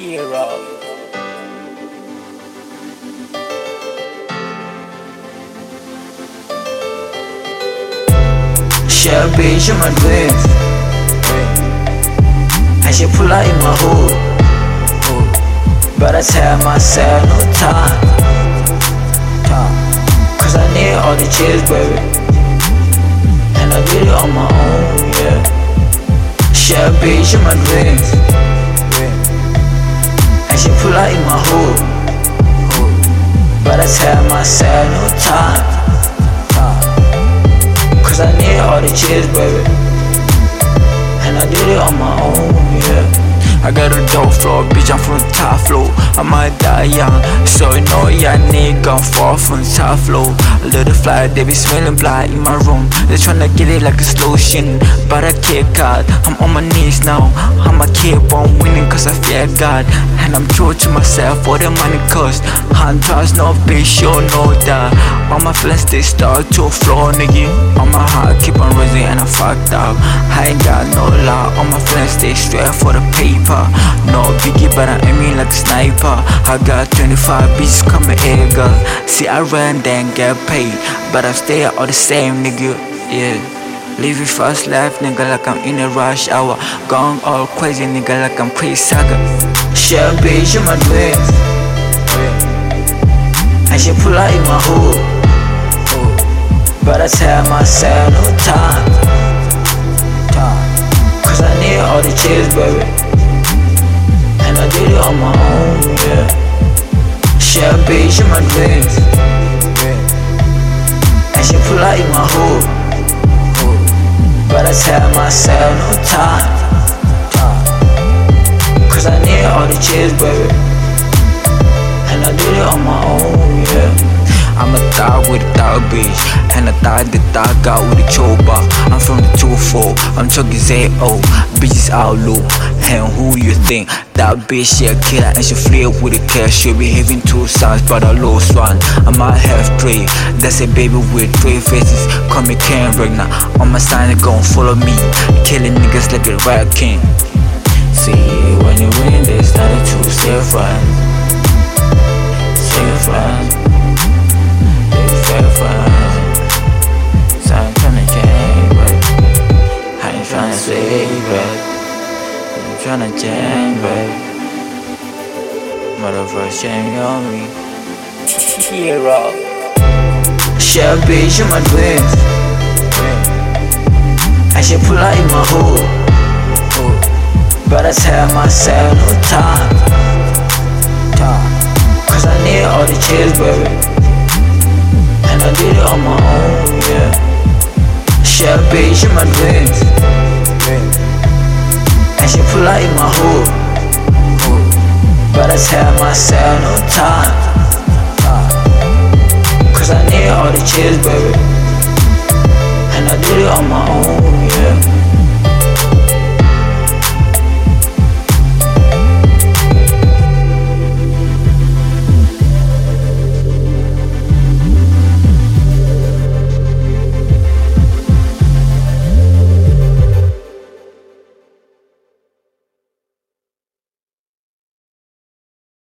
hero. Share a bitch in my dreams. I should pull out in my hood, but I tell myself no time. Cause I need all the cheers, baby, and I did it on my own, yeah. Share a bitch in my dreams. I should pull out in my hood, but I tell myself no time. Cause I need all the cheers, baby, and I did it on my own, yeah. I got a dope floor, bitch, I'm from the top floor. I might die young, so you know ya nigga, I'm far from the top floor. A little fly, they be smelling blind in my room. They tryna get it like a slow shit, but I kick out. I'm on my knees now, I'ma keep on winning cause I fear God. And I'm true to myself for the money cost. I'm trust no bitch, you know that. All my friends they start to flow, nigga. On my heart keep on rising and I'm fucked up. I ain't got no lie, all my friends they straight for the paper. No biggie, but I aim in like a sniper. I got 25 bitches coming here, girl. See, I ran then get paid, but I stay all the same, nigga. Yeah, living fast life, nigga, like I'm in a rush hour. Going all crazy, nigga, like I'm crazy saga. Share a bitch in my dreams. I should pull out in my hood, but I tell myself no time. Cause I need all the cheers, baby, and I did it on my own, yeah. Share a bitch in my dreams. I should pull out in my hood, but I tell myself no time. Cause I need all the cheers, baby, and I did it on my own, yeah. I'm a thug with a thug bitch, and a thug the thug out with a choba. I'm from the 2-4, I'm talking Z.O. Bitches out low, and who you think? That bitch, she a killer and she flip with the cash. She be having 2 sons but I lost one. I might have 3, that's a baby with 3 faces. Call me Ken Regner, all my signs gon' follow me, killing niggas like a rap king. See, when you win they started to say friends. Say friends, they fair friends. So I'm tryna change, but I ain't tryna say, but I'm tryna change, but motherfucker change on me. Hero. Share a bitch in my dreams. I should pull out in my hood, but I tell myself no time. Cause I need all the cheers, baby, and I did it on my own, yeah. Share a bitch in my dreams. I should pull out in my hood, but I tell myself no time. Cause I need all the cheers, baby, and I did it on my own, yeah.